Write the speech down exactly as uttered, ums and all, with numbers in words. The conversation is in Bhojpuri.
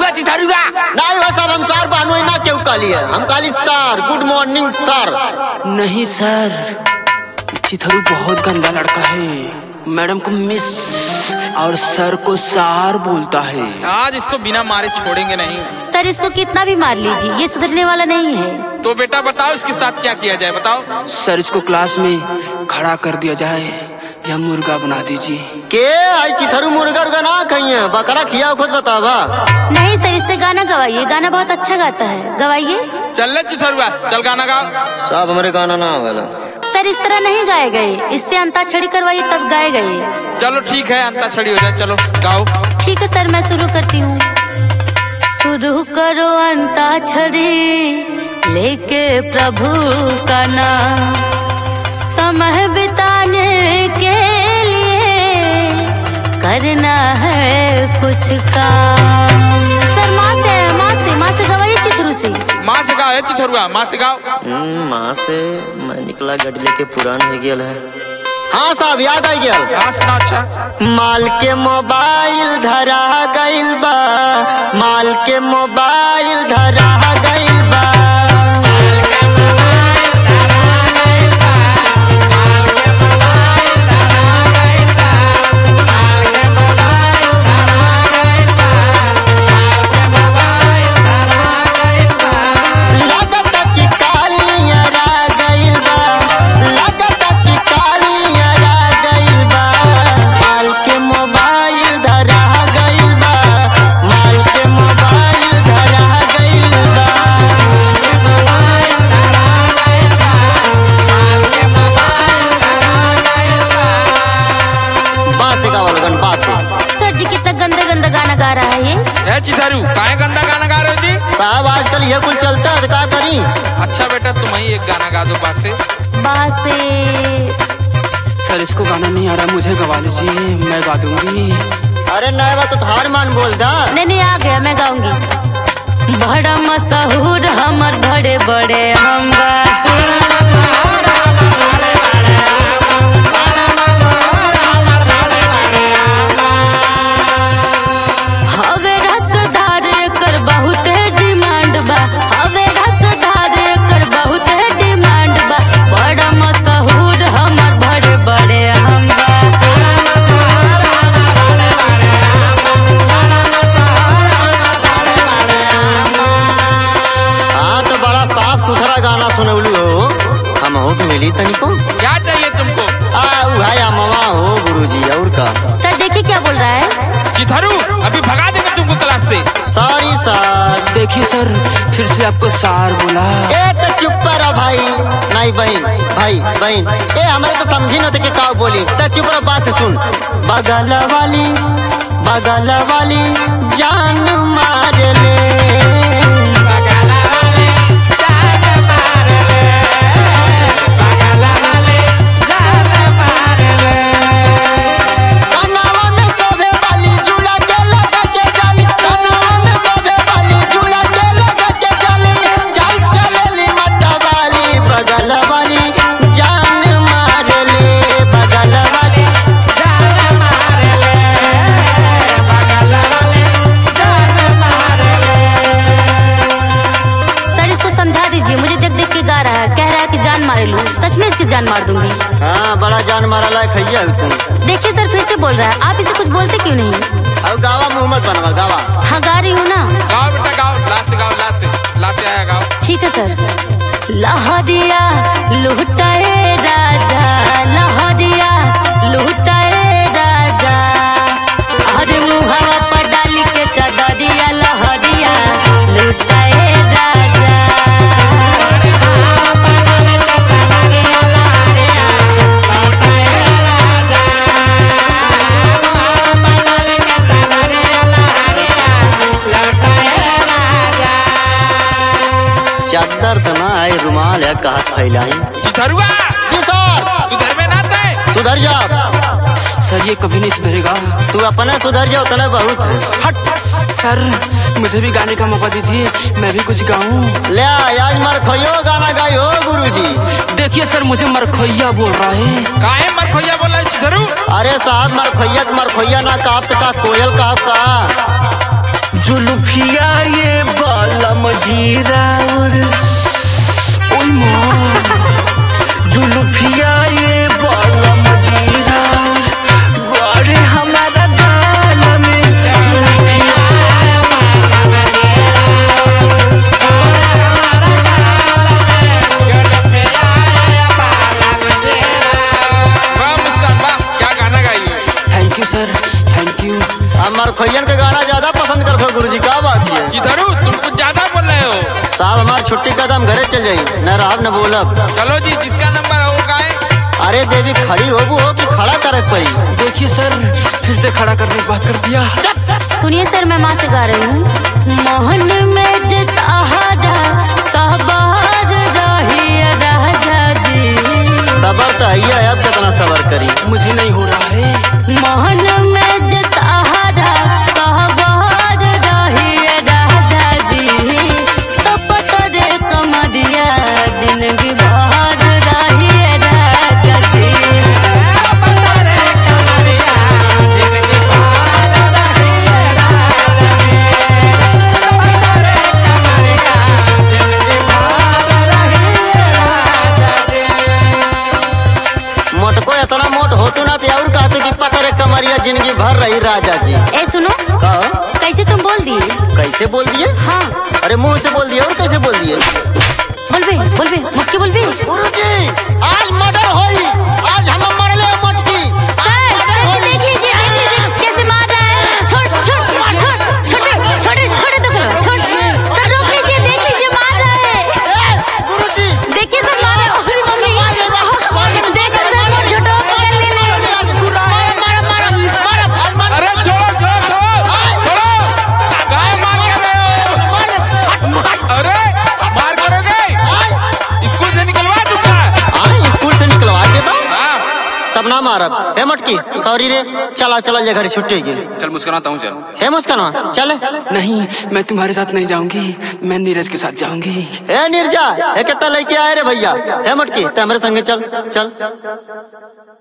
चिथरुआ चिथरुआ नहीं हो सब हम सर बानू ना क्यों काली है हम काली सर गुड मॉर्निंग सर। नहीं सर, चिथरू बहुत गंदा लड़का है, मैडम को मिस और सर को सार बोलता है। आज इसको बिना मारे छोड़ेंगे नहीं। सर इसको कितना भी मार लीजिए ये सुधरने वाला नहीं है। तो बेटा बताओ इसके साथ क्या किया जाए बताओ। सर इसको क्लास में खड़ा कर दिया जाए या मुर्गा बना दीजिए। के आई चिथरू मुर्गा उर्गा ना खाइए बकरा खिया खुद बतावा। नहीं सर इससे गाना गवाइए, गाना बहुत अच्छा गाता है, गवाइए। चल ले चिथरुआ चल गाना गाओ। सब हमारे गाना ना होगा सर इस तरह नहीं गाए गए, इससे अंताक्षरी करवाइए तब गाए गए। चलो ठीक है अंताक्षरी हो जाए, चलो गाओ। ठीक है सर मैं शुरू करती हूँ। शुरू करो अंताक्षरी लेके प्रभु का नाम, समय बिताने के लिए करना है कुछ काम। सर माँ से माँ से माँ से गवाइए चिथरू से। माँ से गाओ चिथरुआ माँ से गाओ। माँ से मैं निकला गड्डी लेके पुरान हो गया है। हाँ साहब याद आ गया। हाँ सुना अच्छा। माल के मोबाइल धरा गइल बा, माल के मोबाइल धरा गइल बा। चिथरू काहे गंदा गाना गा रहे हो जी? साहब आजकल ये कुल चलता है क्या करी। अच्छा बेटा तुम ही एक गाना गा दो बासे। बासे सर इसको गाना नहीं आ रहा, मुझे गवा लीजिए मैं गा दूंगी। अरे नहीं बात तो थार मान बोल दा। नहीं नहीं आ गया मैं गाऊंगी। बड़ा मशहूर हमर बड़े बड़े हम मिली तनिको। क्या चाहिए तुमको? आ उहाया मामा हो गुरुजी और का। सर देखिए क्या बोल रहा है। चिथरू अभी भगा देंगे तुमको क्लास से। Sorry sir. देखिए सर फिर से आपको सार बोला। ए तो चुप रहा भाई। नहीं बहन भाई बहन ए हमारे तो समझी न थे कि का बोली तो चुप रहा बात से सुन। बगल वाली बगल वाली जान मार ले, सच में इसकी जान मार दूंगी। हाँ बड़ा जान मारा लायक है तुम। देखिए सर फिर से बोल रहा है, आप इसे कुछ बोलते क्यों नहीं? अब गावा मोहम्मद बनवा गावा। हाँ गा रही हूँ ना। गाओ बेटा गाओ, ला से गाओ, ला से ला से आया गाओ। ठीक है सर। लहरिया लुटाए राजा, लहरिया लुटाए राजा, हर मुहावा पर डाली के चदरिया लहरिया लुटाए राजा। चादर तो ना है रुमाल है कहा फैलाई। चिथरुआ जी सर। सुधर में ना थे। सुधर जा सर ये कभी नहीं सुधरेगा। तू अपने सुधर जाओ उतना बहुत है। हट सर मुझे भी गाने का मौका दीजिए, मैं भी कुछ गाऊं। ले आज मरखोइयो गाना गाई हो गुरुजी। देखिए सर मुझे मरखोइया बोल रहा है। काहे मरखोइया बोल रहा है चिथरू? अरे साहब मरखोइया मरखोइया ना काप का कोयल काप का। जुल्फिया ये बालम जीरा और ओए माँ, जुल्फिया ये बालम जीरा और गाड़े हमारा गाल में जुल्फिया वाह मुस्कान वाह, क्या गाना गाई हो। Thank you sir, thank you. हमार खोयन के गाना ज्यादा पसंद करते हो गुरुजी, क्या बात है? चिथरू तुम कुछ ज्यादा बोल रहे हो। साहब हमार छुट्टी का दम घरे चल जाई, न रहब न बोलब। चलो जी, जिसका नंबर हो का है। अरे देवी खड़ी होबू हो कि खड़ा करक पड़ी? देखिए सर, फिर से खड़ा करने की बात कर दिया। सुनिए सर, मैं माँ से गा रही हूँ। मोहन में जिताहारा सहबाज रही राजा जी। सबर तो है, अब कितना सबर करी? मुझे नहीं हो रहा है। मोहन में जिताहारा सहबाज रही राजा जी। तो पतरे कमरिया जिंदगी भर रही राजा जी। मोटको इतना मोट होतू ना तो और कहते कि पतरे कमरिया जिंदगी भर रही राजा जी। ए सुनो, कहो कैसे तुम बोल दिए? कैसे बोल दिए? हाँ, अरे मुंह से बोल दिए और कैसे बोल दिए? बोलबे बोलबे मुक्के बोलबे। गुरुजी आज मर्डर होई, आज हम मरले मटकी। सर सर देख लीजिए, देख लीजिए कैसे मार रहा है। छोड़ छोड़ छोड़ छोटे छोटे छोटे तो करो, छोड़। सर रोक लीजिए, देख लीजिए मार रहा है। गुरुजी देखिए सर मार रहा है। अरे मम्मी देखो सर, वो झूठो पकड़ ले ले। अरे छोड़ो छोड़ो छोड़ो छोड़ो, काय मार कर रहे हो। अरे मार करोगे, स्कूल से निकलवा दूंगा। हाँ स्कूल से निकलवा देता हाँ तब ना मारब। हे मटकी सॉरी रे, चला चला जा घर छुट्टी गिल। चल मुस्कुराता हूँ, चल। हे मुस्कान चले। नहीं, मैं तुम्हारे साथ नहीं जाऊंगी, मैं नीरज के साथ जाऊंगी। हे निर्जा, हे कितना लेके आए रे भैया? हे मटकी ते हमारे संगे चल चल।